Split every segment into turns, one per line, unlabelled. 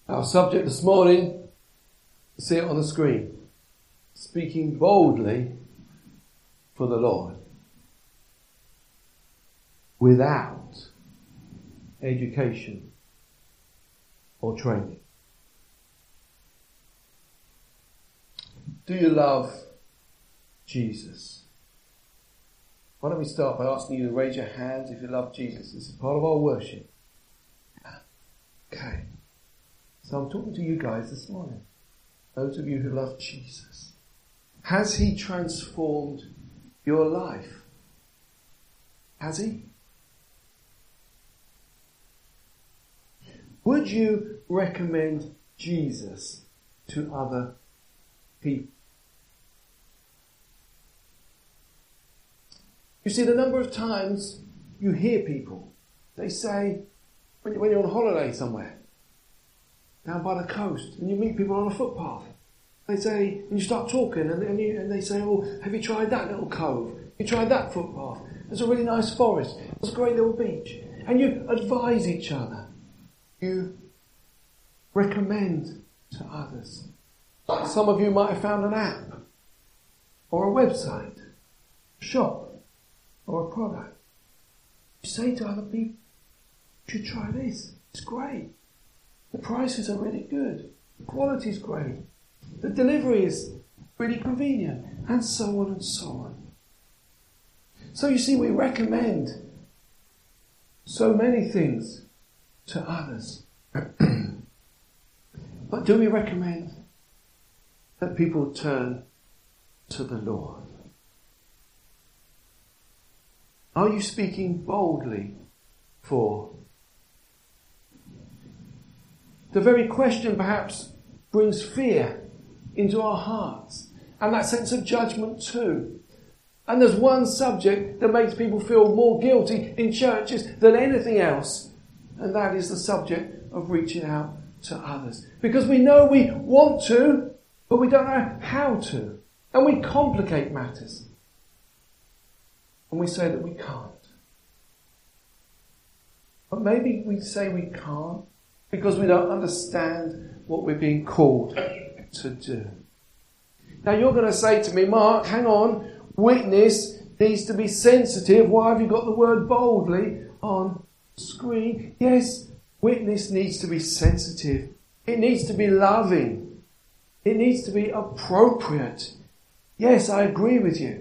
Our subject this morning, see it on the screen. Speaking boldly for the Lord. Without education or training. Do you love Jesus? Why don't we start by asking you to raise your hands if you love Jesus. This is part of our worship. Okay. So I'm talking to you guys this morning. Those of you who love Jesus. Has he transformed your life? Has he? Would you recommend Jesus to other people? You see, the number of times you hear people, they say, when you're on holiday somewhere, down by the coast, and you meet people on a footpath, they say, and you start talking, and they say, oh, have you tried that little cove? Have you tried that footpath? There's a really nice forest. There's a great little beach. And you advise each other. You recommend to others. Some of you might have found an app, or a website, a shop, or a product. You say to other people, you should try this. It's great. The prices are really good. The quality is great. The delivery is really convenient. And so on and so on. So you see, we recommend so many things to others. But do we recommend that people turn to the Lord? Are you speaking boldly for? The very question perhaps brings fear into our hearts and that sense of judgment too. And there's one subject that makes people feel more guilty in churches than anything else, and that is the subject of reaching out to others. Because we know we want to, but we don't know how to. And we complicate matters. And we say that we can't. But maybe we say we can't because we don't understand what we're being called to do. Now you're going to say to me, Mark, hang on, witness needs to be sensitive. Why have you got the word boldly on screen? Yes, witness needs to be sensitive. It needs to be loving. It needs to be appropriate. Yes, I agree with you.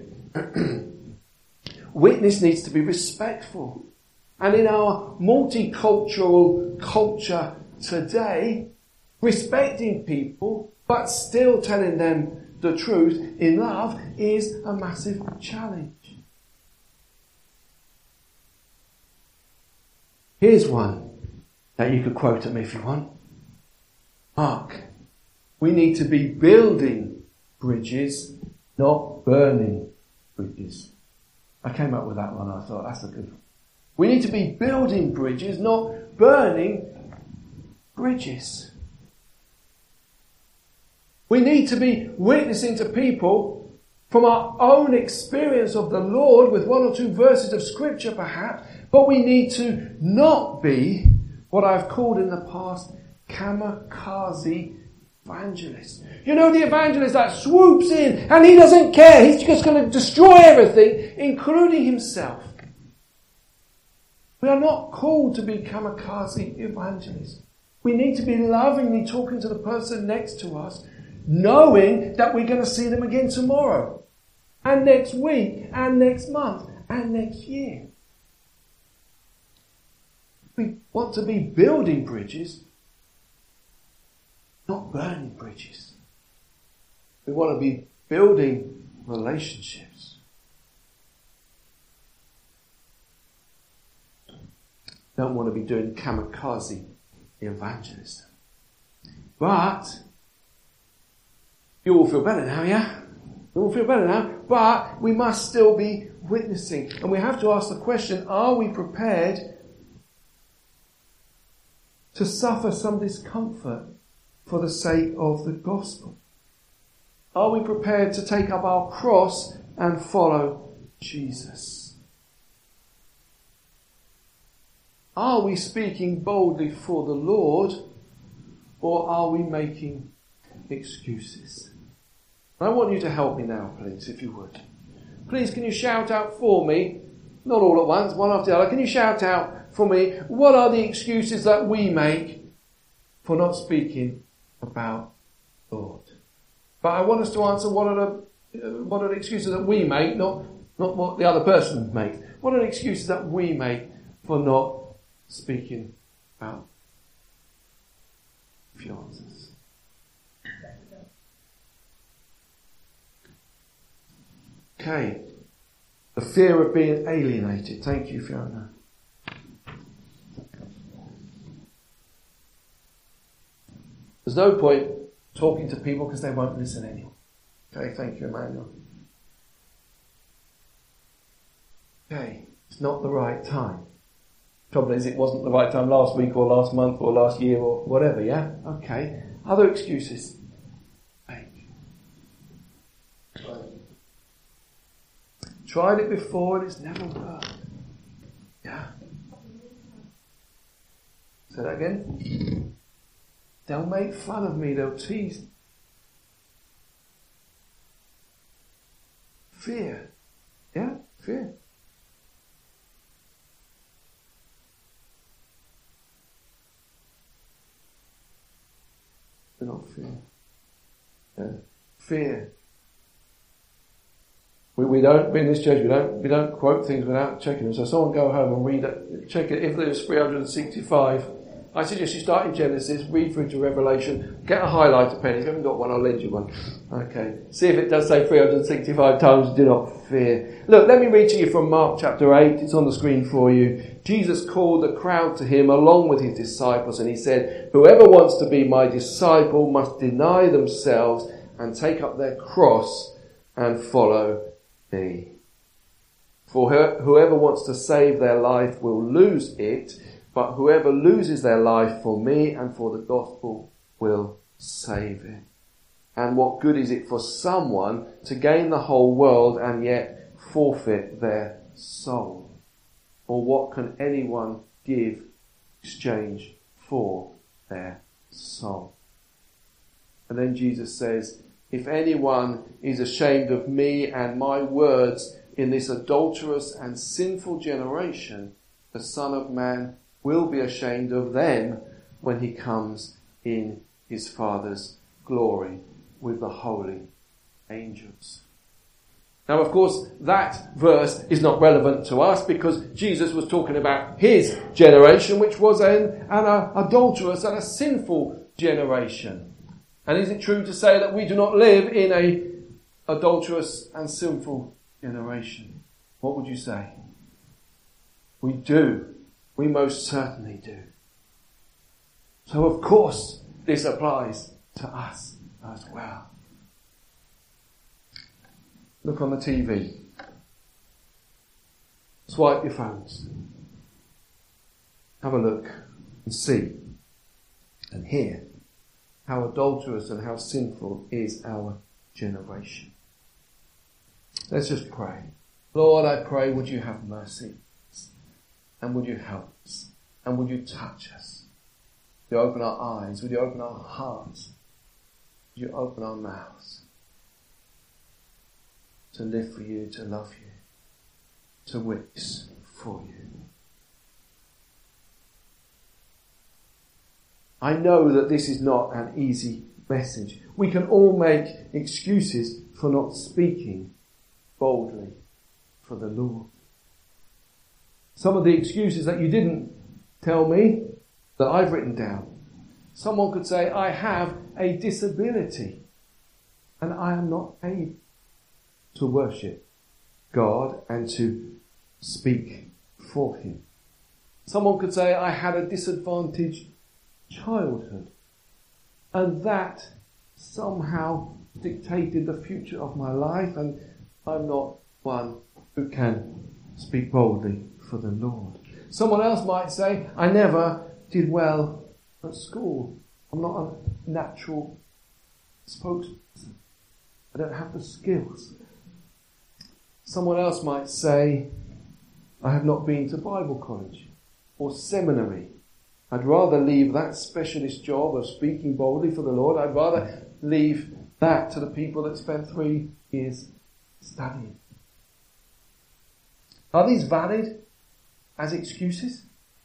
Witness needs to be respectful. And in our multicultural culture today, respecting people but still telling them the truth in love is a massive challenge. Here's one that you could quote at me if you want. Mark, we need to be building bridges, not burning bridges. I came up with that one. I thought, that's a good one. We need to be building bridges, not burning bridges. We need to be witnessing to people from our own experience of the Lord with one or two verses of scripture perhaps, but we need to not be what I've called in the past kamikaze evangelist. You know, the evangelist that swoops in and he doesn't care. He's just going to destroy everything, including himself. We are not called to be kamikaze evangelists. We need to be lovingly talking to the person next to us, knowing that we're going to see them again tomorrow, and next week, and next month, and next year. We want to be building bridges, not burning bridges. We want to be building relationships. Don't want to be doing kamikaze evangelism. But you all feel better now, yeah? You all feel better now. But we must still be witnessing. And we have to ask the question, are we prepared to suffer some discomfort for the sake of the gospel? Are we prepared to take up our cross and follow Jesus? Are we speaking boldly for the Lord, Or are we making excuses? I want you to help me now, please, if you would. Please, can you shout out for me, not all at once, one after the other, can you shout out for me, what are the excuses that we make for not speaking about Lord? But I want us to answer what are the excuses that we make, not what the other person makes. What are the excuses that we make for not speaking about? A few answers. Okay. The fear of being alienated. Thank you, Fiona. There's no point talking to people because they won't listen anyway. Okay, thank you, Emmanuel. Okay, it's not the right time. Trouble is, it wasn't the right time last week or last month or last year or whatever, yeah? Okay. Other excuses? Tried it before and it's never worked. Yeah. Say that again. They'll make fun of me, they'll tease. Fear. Yeah, fear. They're not fear. Yeah. Fear. We don't, in this church, we don't quote things without checking them. So someone go home and read it, check it. If there's 365, I suggest you start in Genesis, read through to Revelation, get a highlighter pen. If you haven't got one, I'll lend you one. Okay. See if it does say 365 times, do not fear. Look, let me read to you from Mark chapter 8. It's on the screen for you. Jesus called the crowd to him along with his disciples and he said, "Whoever wants to be my disciple must deny themselves and take up their cross and follow me. For whoever wants to save their life will lose it, but whoever loses their life for me and for the gospel will save it. And what good is it for someone to gain the whole world and yet forfeit their soul? Or what can anyone give exchange for their soul?" And then Jesus says, "If anyone is ashamed of me and my words in this adulterous and sinful generation, the Son of Man will be ashamed of them when he comes in his Father's glory with the holy angels." Now, of course, that verse is not relevant to us because Jesus was talking about his generation, which was an adulterous and a sinful generation. And is it true to say that we do not live in an adulterous and sinful generation? What would you say? We do. We most certainly do. So of course this applies to us as well. Look on the TV. Swipe your phones. Have a look and see and hear how adulterous and how sinful is our generation. Let's just pray. Lord, I pray, would you have mercy? And would you help us? And would you touch us? Would you open our eyes? Would you open our hearts? Would you open our mouths? To live for you, to love you, to witness for you. I know that this is not an easy message. We can all make excuses for not speaking boldly for the Lord. Some of the excuses that you didn't tell me that I've written down. Someone could say, I have a disability and I am not able to worship God and to speak for him. Someone could say, I had a disadvantaged childhood and that somehow dictated the future of my life and I'm not one who can speak boldly for the Lord. Someone else might say, I never did well at school. I'm not a natural spokesperson. I don't have the skills. Someone else might say, I have not been to Bible college or seminary I'd rather leave that specialist job of speaking boldly for the Lord. I'd rather leave that to the people that spent 3 years studying. Are these valid as excuses?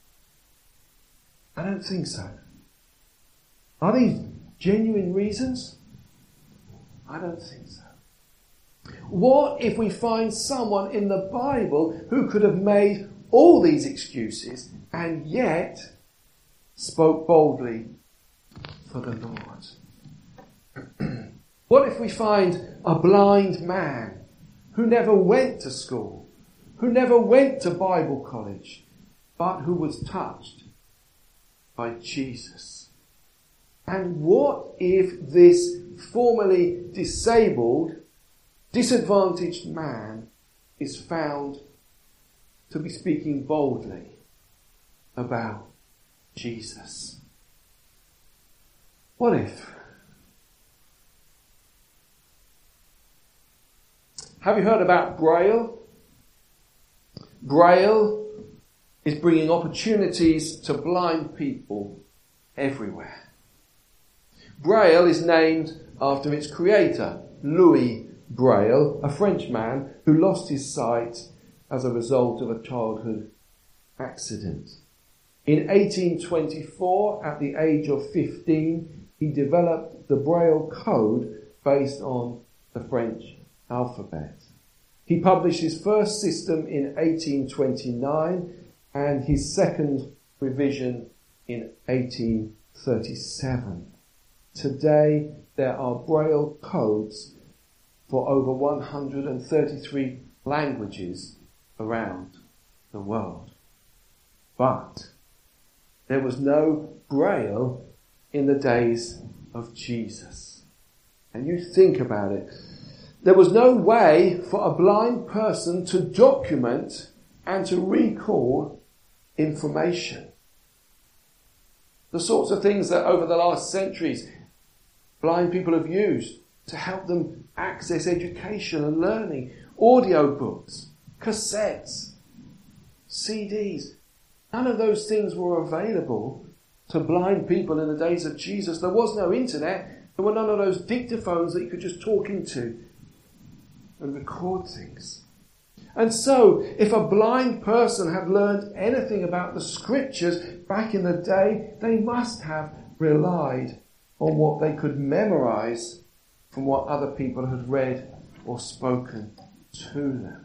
I don't think so. Are these genuine reasons? I don't think so. What if we find someone in the Bible who could have made all these excuses and yet spoke boldly for the Lord? What if we find a blind man who never went to school, who never went to Bible college, but who was touched by Jesus? And what if this formerly disabled, disadvantaged man is found to be speaking boldly about Jesus? What if? Have you heard about Braille? Braille is bringing opportunities to blind people everywhere. Braille is named after its creator, Louis Braille, a Frenchman who lost his sight as a result of a childhood accident. In 1824, at the age of 15, he developed the Braille code based on the French alphabet. He published his first system in 1829 and his second revision in 1837. Today, there are Braille codes for over 133 languages around the world. But there was no Braille in the days of Jesus. And you think about it. There was no way for a blind person to document and to recall information. The sorts of things that over the last centuries blind people have used to help them access education and learning. Audio books, cassettes, CDs. None of those things were available to blind people in the days of Jesus. There was no internet. There were none of those dictaphones that you could just talk into and record things. And so, if a blind person had learned anything about the scriptures back in the day, they must have relied on what they could memorize from what other people had read or spoken to them.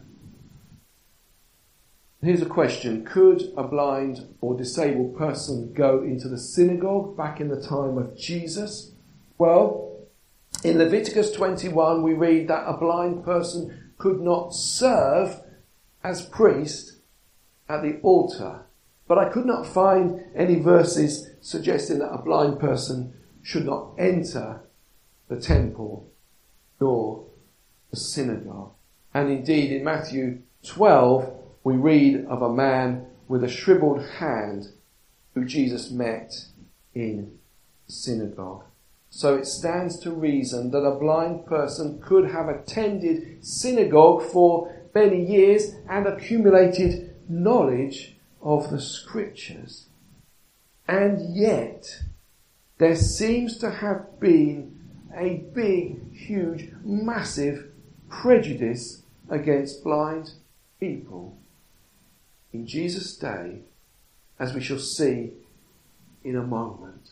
Here's a question. Could a blind or disabled person go into the synagogue back in the time of Jesus? Well, in Leviticus 21 we read that a blind person could not serve as priest at the altar. But I could not find any verses suggesting that a blind person should not enter the temple nor the synagogue. And indeed in Matthew 12 we read of a man with a shriveled hand who Jesus met in the synagogue. So it stands to reason that a blind person could have attended synagogue for many years and accumulated knowledge of the scriptures. And yet, there seems to have been a big, huge, massive prejudice against blind people in Jesus' day, as we shall see in a moment.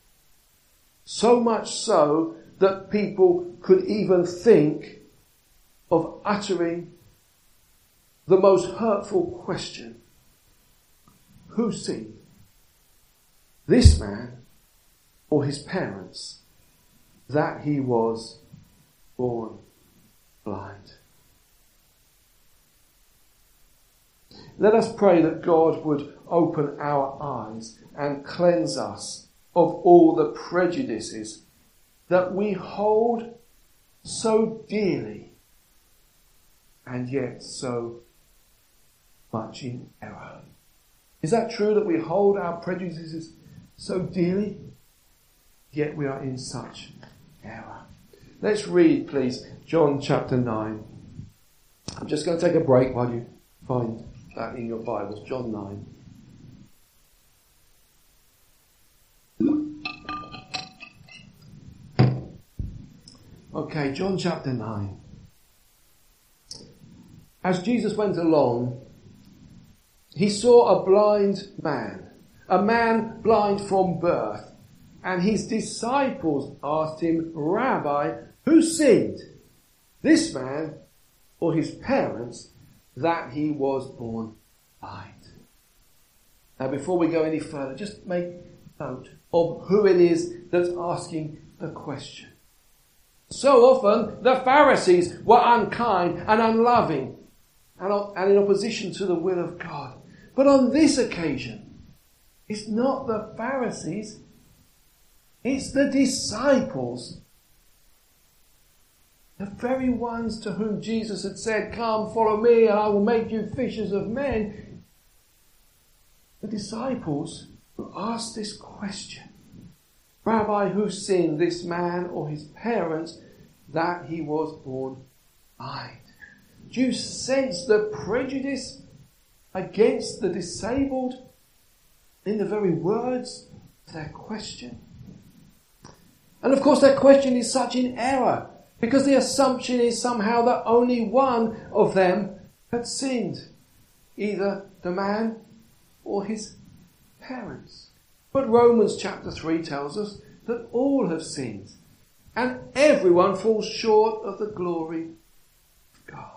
So much so that people could even think of uttering the most hurtful question. Who sinned? This man or his parents, that he was born blind? Let us pray that God would open our eyes and cleanse us of all the prejudices that we hold so dearly and yet so much in error. Is that true, that we hold our prejudices so dearly, yet we are in such error? Let's read, please, John chapter 9. I'm just going to take a break while you find that in your Bibles. John 9. Okay, John chapter 9. As Jesus went along, he saw a blind man, a man blind from birth, and his disciples asked him, Rabbi, who sinned, this man or his parents, that he was born blind? Now before we go any further, just make note of who it is that's asking the question. So often the Pharisees were unkind and unloving and in opposition to the will of God. But on this occasion, it's not the Pharisees, it's the disciples. The very ones to whom Jesus had said, come, follow me, and I will make you fishers of men. The disciples who asked this question, Rabbi, who sinned, this man or his parents, that he was born blind? Do you sense the prejudice against the disabled in the very words of their question? And of course their question is such in error, because the assumption is somehow that only one of them had sinned, either the man or his parents. But Romans chapter 3 tells us that all have sinned, and everyone falls short of the glory of God.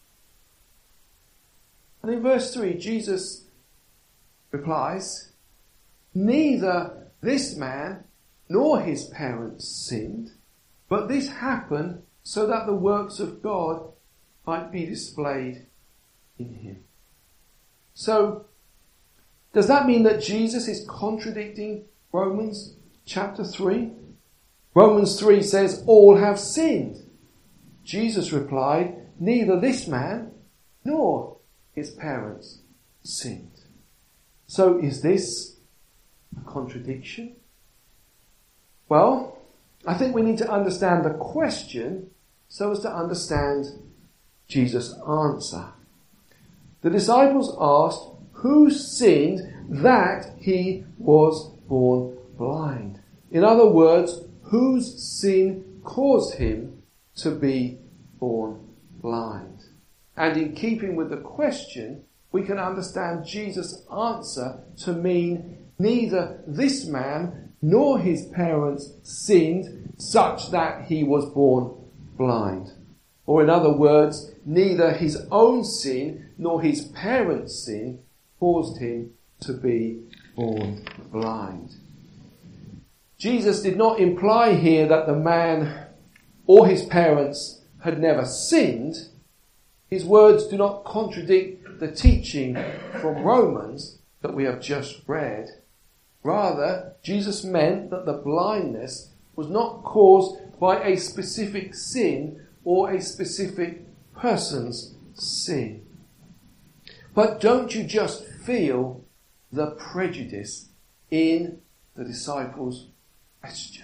And in verse 3, Jesus replies, neither this man nor his parents sinned, but this happened so that the works of God might be displayed in him. So, does that mean that Jesus is contradicting Romans chapter 3? Romans 3 says, all have sinned. Jesus replied, neither this man nor his parents sinned. So is this a contradiction? Well, I think we need to understand the question so as to understand Jesus' answer. The disciples asked, who sinned that he was born blind? In other words, whose sin caused him to be born blind? And in keeping with the question, we can understand Jesus' answer to mean neither this man nor his parents sinned such that he was born blind. Or in other words, neither his own sin nor his parents' sin caused him to be born blind. Jesus did not imply here that the man or his parents had never sinned. His words do not contradict the teaching from Romans that we have just read. Rather, Jesus meant that the blindness was not caused by a specific sin or a specific person's sin. But don't you just feel the prejudice in the disciples' question?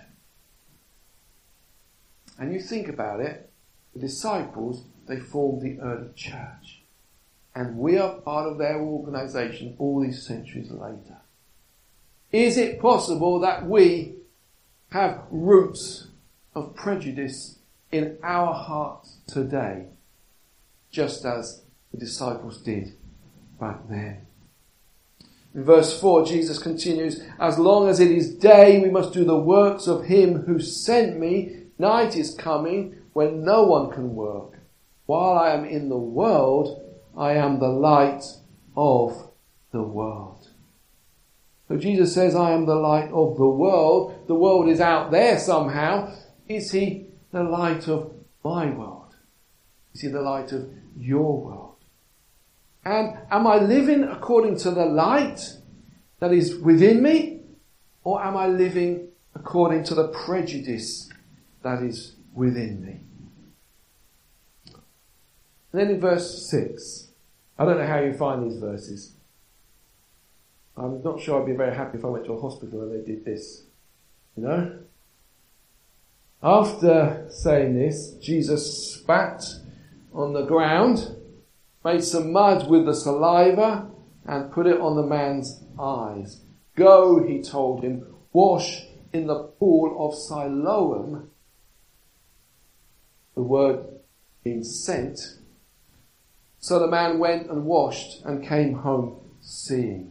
And you think about it, the disciples, they formed the early church. And we are part of their organisation all these centuries later. Is it possible that we have roots of prejudice in our hearts today, just as the disciples did back then? In verse 4, Jesus continues, as long as it is day, we must do the works of him who sent me. Night is coming when no one can work. While I am in the world, I am the light of the world. So Jesus says, I am the light of the world. The world is out there somehow. Is he the light of my world? Is he the light of your world? And am I living according to the light that is within me? Or am I living according to the prejudice that is within me? And then in verse 6, I don't know how you find these verses. I'm not sure I'd be very happy if I went to a hospital and they did this. You know? After saying this, Jesus spat on the ground, made some mud with the saliva, and put it on the man's eyes. Go, he told him, wash in the pool of Siloam, The word means sent. So the man went and washed and came home seeing.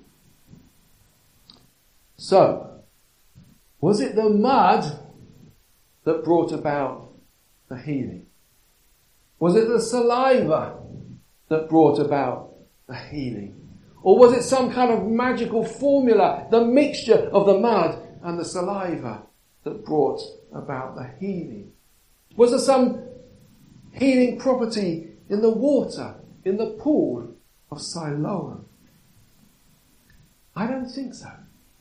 So, was it the mud that brought about the healing? Was it the saliva that brought about the healing? Or was it some kind of magical formula, the mixture of the mud and the saliva that brought about the healing? Was there some healing property in the water, in the pool of Siloam? I don't think so.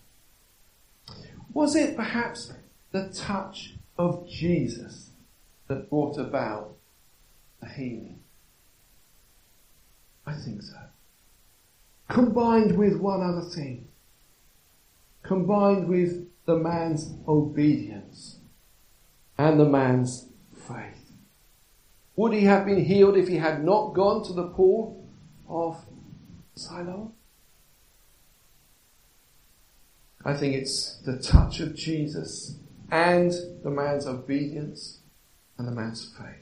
Was it perhaps the touch of Jesus that brought about the healing? I think so. Combined with one other thing. Combined with the man's obedience and the man's faith. Would he have been healed if he had not gone to the pool of Siloam? I think it's the touch of Jesus and the man's obedience and the man's faith.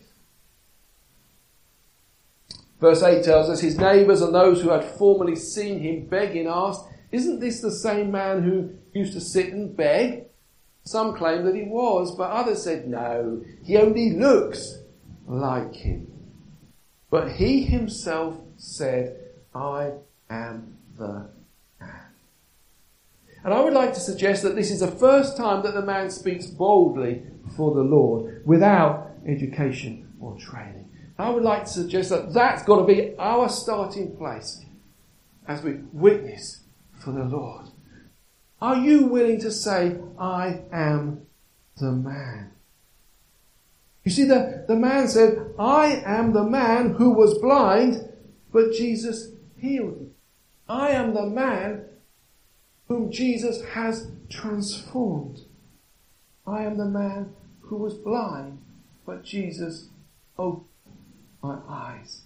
Verse 8 tells us his neighbours and those who had formerly seen him begging asked, "Isn't this the same man who used to sit and beg?" Some claimed that he was, but others said, "No, he only looks like him." But he himself said, "I am the man." And I would like to suggest that this is the first time that the man speaks boldly for the Lord without education or training. I would like to suggest that that's got to be our starting place as we witness for the Lord. Are you willing to say, "I am the man"? You see, the man said, "I am the man who was blind, but Jesus healed him. I am the man whom Jesus has transformed. I am the man who was blind, but Jesus opened my eyes."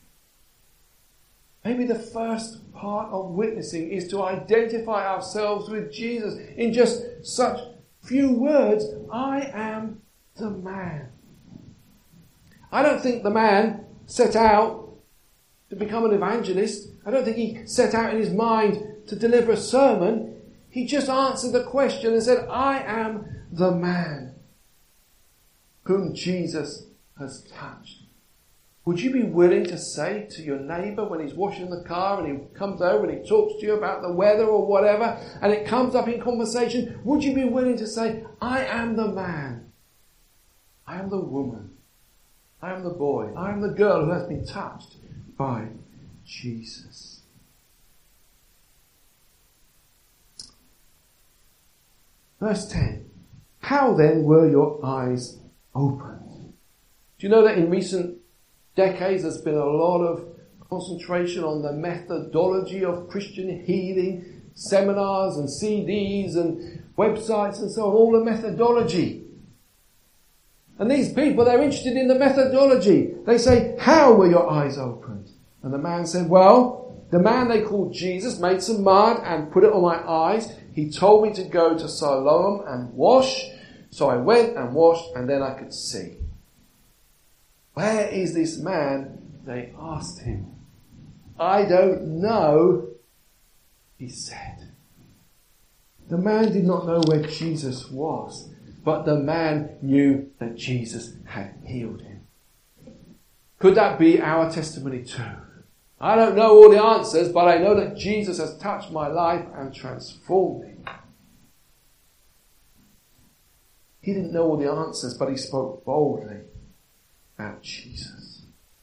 Maybe the first part of witnessing is to identify ourselves with Jesus in just such few words. I am the man. I don't think the man set out to become an evangelist. I don't think he set out in his mind to deliver a sermon. He just answered the question and said, "I am the man whom Jesus has touched." Would you be willing to say to your neighbour when he's washing the car and he comes over and he talks to you about the weather or whatever, and it comes up in conversation, would you be willing to say, "I am the man. I am the woman. I am the boy. I am the girl who has been touched by Jesus"? Verse 10. How then were your eyes opened? Do you know that in recent decades there's been a lot of concentration on the methodology of Christian healing, seminars and CDs and websites and so on, all the methodology. And these people, they're interested in the methodology. They say, "How were your eyes opened?" And the man said, "Well, the man they called Jesus made some mud and put it on my eyes. He told me to go to Siloam and wash. So I went and washed and then I could see." "Where is this man?" they asked him. "I don't know," he said. The man did not know where Jesus was, but the man knew that Jesus had healed him. Could that be our testimony too? I don't know all the answers, but I know that Jesus has touched my life and transformed me. He didn't know all the answers, but he spoke boldly about Jesus.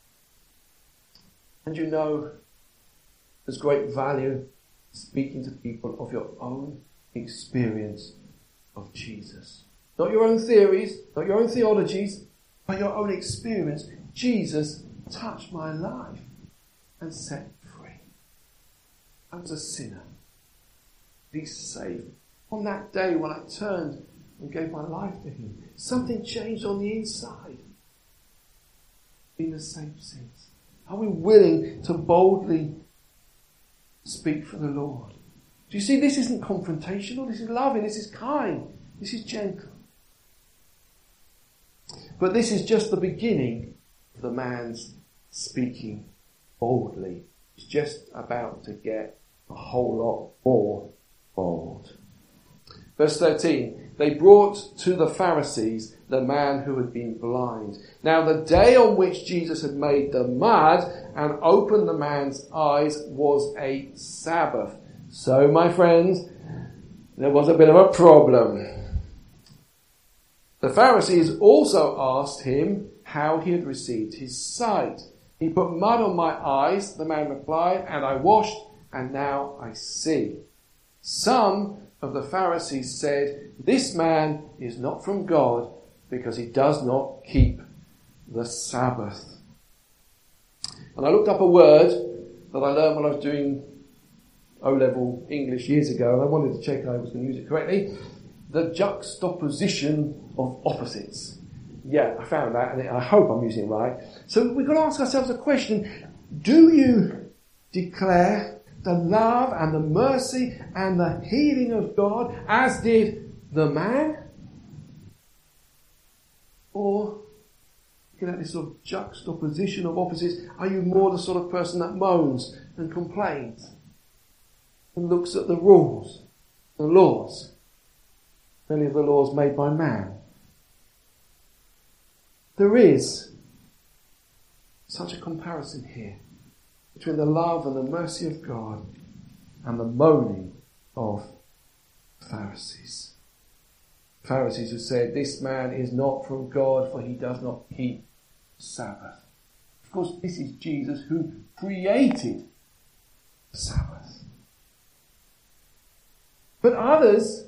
And you know, there's great value speaking to people of your own experience of Jesus. Not your own theories, not your own theologies, but your own experience. Jesus touched my life and set me free. I was a sinner. He saved me. On that day when I turned and gave my life to him, something changed on the inside. Been the same since. Are we willing to boldly speak for the Lord? Do you see, this isn't confrontational, this is loving, this is kind, this is gentle. But this is just the beginning of the man's speaking boldly. He's just about to get a whole lot more bold. Verse 13, they brought to the Pharisees the man who had been blind. Now the day on which Jesus had made the mud and opened the man's eyes was a Sabbath. So, my friends, there was a bit of a problem. The Pharisees also asked him how he had received his sight. He put mud on my eyes, the man replied, and I washed, and now I see. Some of the Pharisees said, this man is not from God because he does not keep the Sabbath. And I looked up a word that I learned when I was doing O-level English years ago, and I wanted to check I was going to use it correctly. The juxtaposition of opposites. Yeah, I found that, and I hope I'm using it right. So we've got to ask ourselves a question. Do you declare the love and the mercy and the healing of God as did the man? Or, looking at this sort of juxtaposition of opposites, are you more the sort of person that moans and complains and looks at the rules, the laws, many of the laws made by man? There is such a comparison here between the love and the mercy of God and the moaning of Pharisees. Pharisees who said, this man is not from God, for he does not keep Sabbath. Of course, this is Jesus who created the Sabbath. But others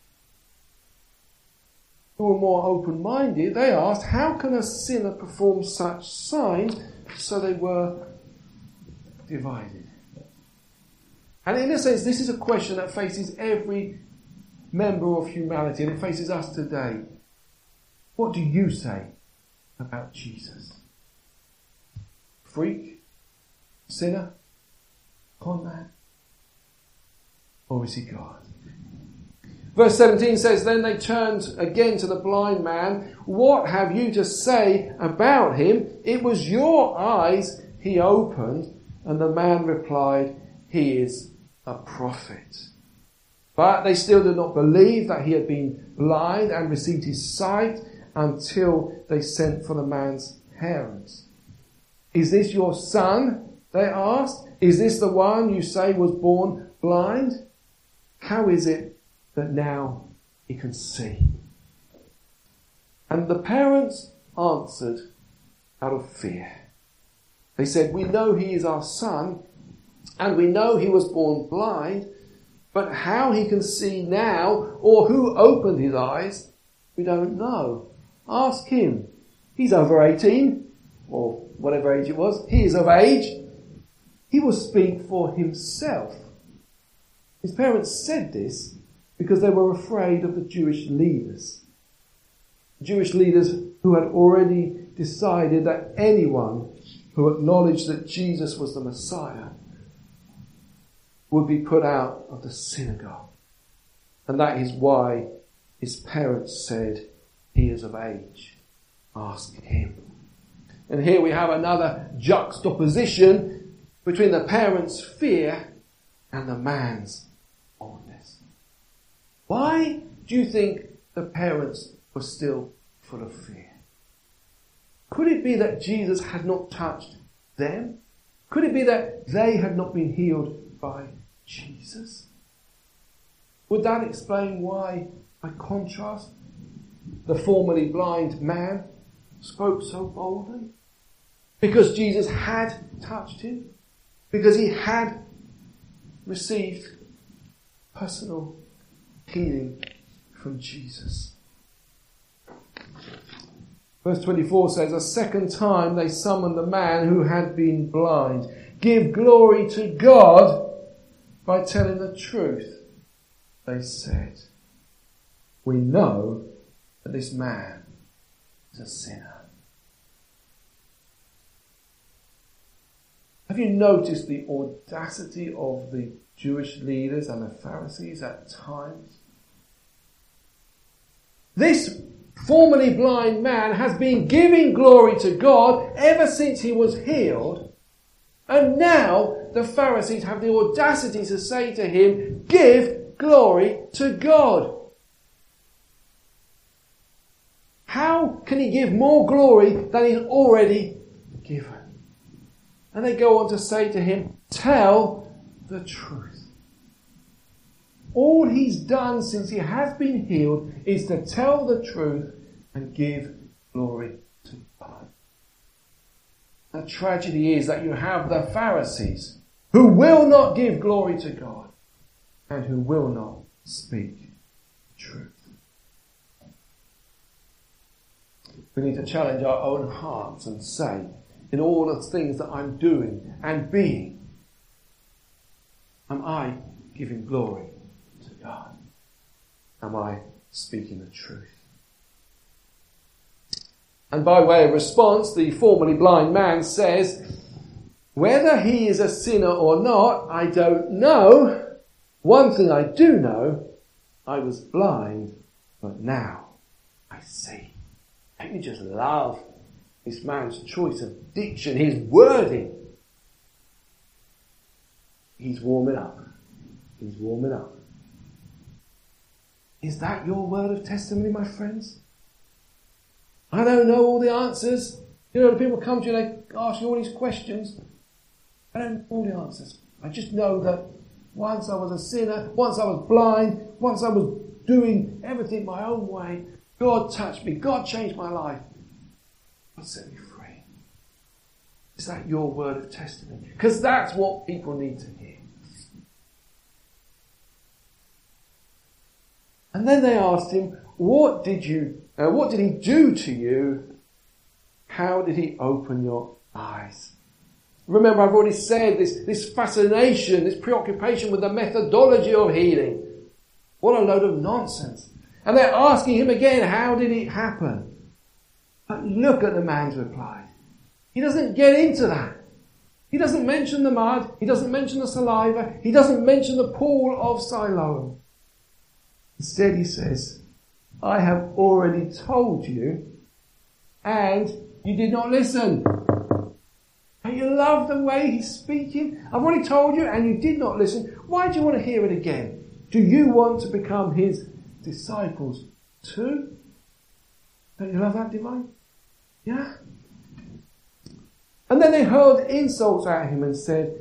who were more open-minded, they asked, how can a sinner perform such signs? So they were divided. And in a sense, this is a question that faces every member of humanity, and it faces us today. What do you say about Jesus? Freak? Sinner? Con man? Or is he God? Verse 17 says, then they turned again to the blind man. What have you to say about him? It was your eyes he opened. And the man replied, he is a prophet. But they still did not believe that he had been blind and received his sight until they sent for the man's parents. Is this your son? They asked. Is this the one you say was born blind? How is it that now he can see? And the parents answered out of fear. They said, we know he is our son, and we know he was born blind, but how he can see now, or who opened his eyes, we don't know. Ask him. He's over 18, or whatever age it was. He is of age. He will speak for himself. His parents said this because they were afraid of the Jewish leaders. Jewish leaders who had already decided that anyone who acknowledged that Jesus was the Messiah would be put out of the synagogue. And that is why his parents said, he is of age. Ask him. And here we have another juxtaposition between the parents' fear and the man's boldness. Why do you think the parents were still full of fear? Could it be that Jesus had not touched them? Could it be that they had not been healed by Jesus? Would that explain why, by contrast, the formerly blind man spoke so boldly? Because Jesus had touched him? Because he had received personal healing from Jesus? Verse 24 says, a second time they summoned the man who had been blind. Give glory to God by telling the truth, they said. We know that this man is a sinner. Have you noticed the audacity of the Jewish leaders and the Pharisees at times? This formerly blind man has been giving glory to God ever since he was healed. And now the Pharisees have the audacity to say to him, give glory to God. How can he give more glory than he's already given? And they go on to say to him, tell the truth. All he's done since he has been healed is to tell the truth and give glory to God. The tragedy is that you have the Pharisees who will not give glory to God and who will not speak truth. We need to challenge our own hearts and say, in all the things that I'm doing and being, am I giving glory to God? Am I speaking the truth? And by way of response, the formerly blind man says, whether he is a sinner or not, I don't know. One thing I do know, I was blind, but now I see. Don't you just love this man's choice of diction, his wording? He's warming up. He's warming up. Is that your word of testimony, my friends? I don't know all the answers. You know, the people come to you and they ask you all these questions. I don't know all the answers. I just know that once I was a sinner, once I was blind, once I was doing everything my own way, God touched me. God changed my life. God set me free. Is that your word of testimony? Because that's what people need to hear. And then they asked him, what did he do to you? How did he open your eyes? Remember, I've already said this fascination, this preoccupation with the methodology of healing. What a load of nonsense. And they're asking him again, how did it happen? But look at the man's reply. He doesn't get into that. He doesn't mention the mud. He doesn't mention the saliva. He doesn't mention the pool of Siloam. Instead he says, I have already told you and you did not listen. And you love the way he's speaking. I've already told you and you did not listen. Why do you want to hear it again? Do you want to become his disciples too? Don't you love that, divine? Yeah? And then they hurled insults at him and said,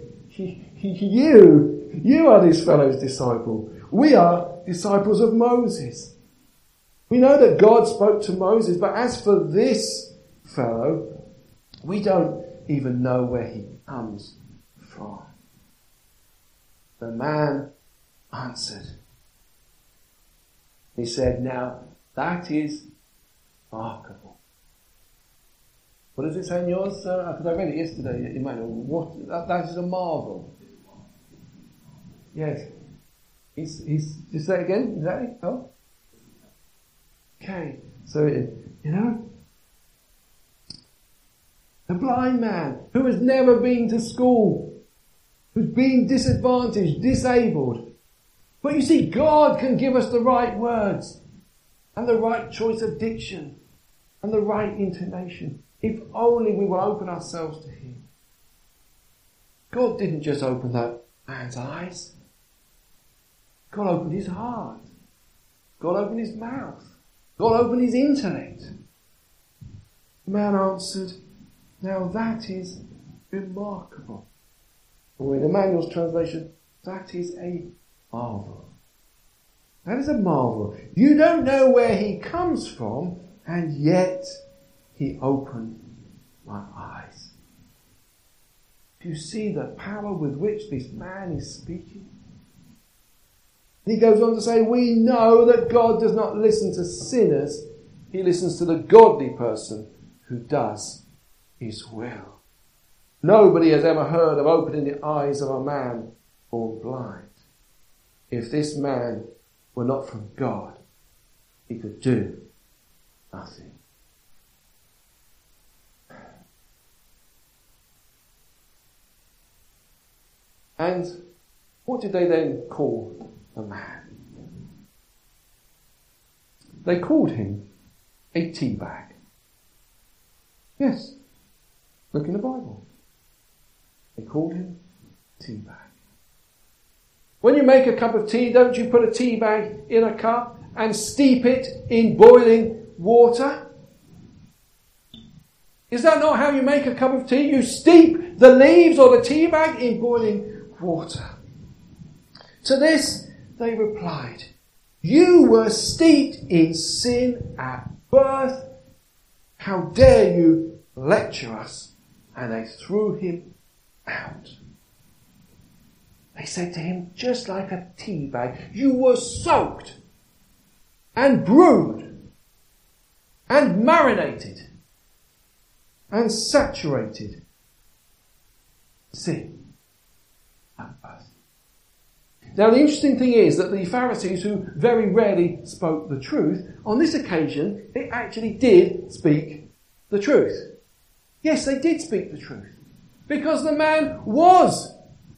you are this fellow's disciple. We are disciples of Moses. We know that God spoke to Moses, but as for this fellow, we don't even know where he comes from. The man answered. He said, now that is remarkable. What does it say in yours? Because I read it yesterday, Emmanuel. That is a marvel. Yes. He's just say it again, exactly. Oh. Okay. So, the blind man who has never been to school, who's been disadvantaged, disabled. But you see, God can give us the right words and the right choice of diction and the right intonation if only we will open ourselves to him. God didn't just open that man's eyes. God opened his heart. God opened his mouth. God opened his intellect. The man answered, now that is remarkable. Or in Emmanuel's translation, that is a marvel. That is a marvel. You don't know where he comes from, and yet he opened my eyes. Do you see the power with which this man is speaking? He goes on to say, we know that God does not listen to sinners. He listens to the godly person who does his will. Nobody has ever heard of opening the eyes of a man born blind. If this man were not from God, he could do nothing. And what did they then call the man? They called him a tea bag. Yes, look in the Bible. They called him tea bag. When you make a cup of tea, don't you put a tea bag in a cup and steep it in boiling water? Is that not how you make a cup of tea? You steep the leaves or the tea bag in boiling water. To this they replied, "You were steeped in sin at birth. How dare you lecture us?" And they threw him out. They said to him, just like a tea bag, "You were soaked and brewed and marinated and saturated sin at birth." Now the interesting thing is that the Pharisees, who very rarely spoke the truth, on this occasion they actually did speak the truth. Yes, they did speak the truth. Because the man was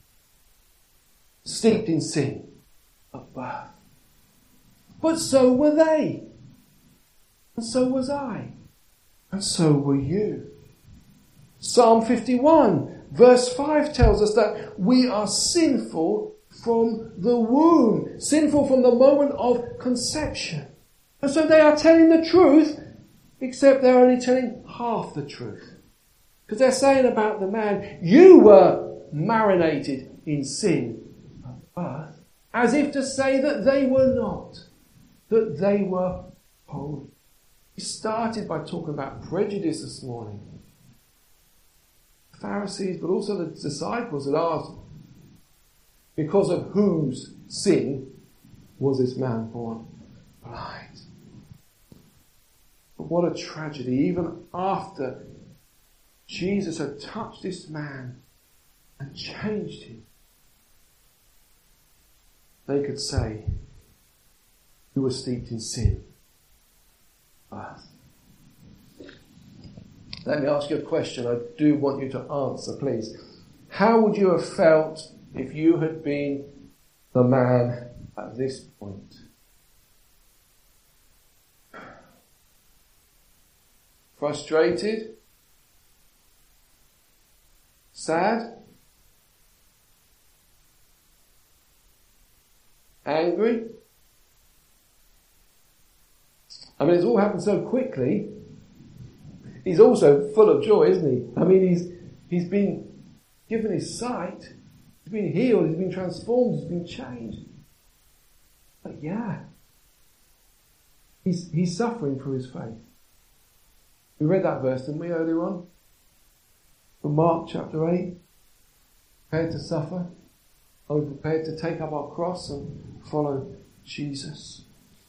steeped in sin at birth. But so were they. And so was I. And so were you. Psalm 51 verse 5 tells us that we are sinful from the womb. Sinful from the moment of conception. And so they are telling the truth, except they're only telling half the truth. Because they're saying about the man, "You were marinated in sin at birth," as if to say that they were not, that they were holy. We started by talking about prejudice this morning. The Pharisees, but also the disciples had asked, because of whose sin was this man born blind? But what a tragedy, even after Jesus had touched this man and changed him, they could say, "You were steeped in sin." Let me ask you a question. I do want you to answer, please. How would you have felt if you had been the man at this point? Frustrated? Sad? Angry? I mean, it's all happened so quickly. He's also full of joy, isn't he? I mean, he's been given his sight. He's been healed. He's been transformed. He's been changed. But yeah, he's suffering for his faith. We read that verse, didn't we, earlier on? From Mark chapter 8. Prepared to suffer. Are we prepared to take up our cross and follow Jesus?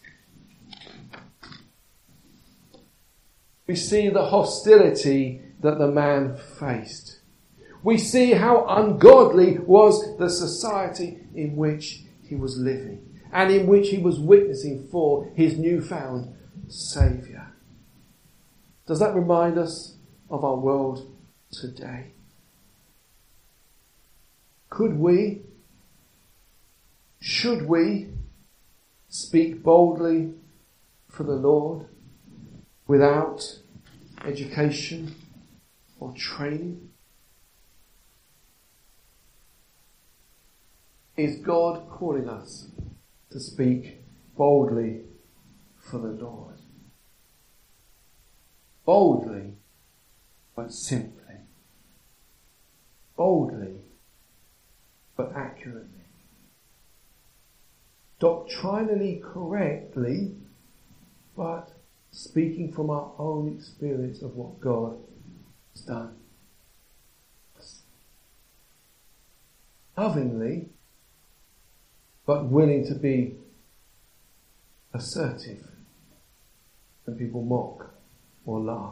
We see the hostility that the man faced. We see how ungodly was the society in which he was living and in which he was witnessing for his newfound Saviour. Does that remind us of our world today? Should we speak boldly for the Lord without education or training? Is God calling us to speak boldly for the Lord? Boldly, but simply. Boldly, but accurately. Doctrinally correctly, but speaking from our own experience of what God has done. Lovingly, but willing to be assertive when people mock or laugh.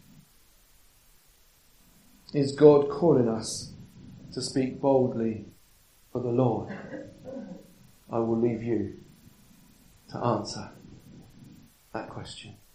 Is God calling us to speak boldly for the Lord? I will leave you to answer that question.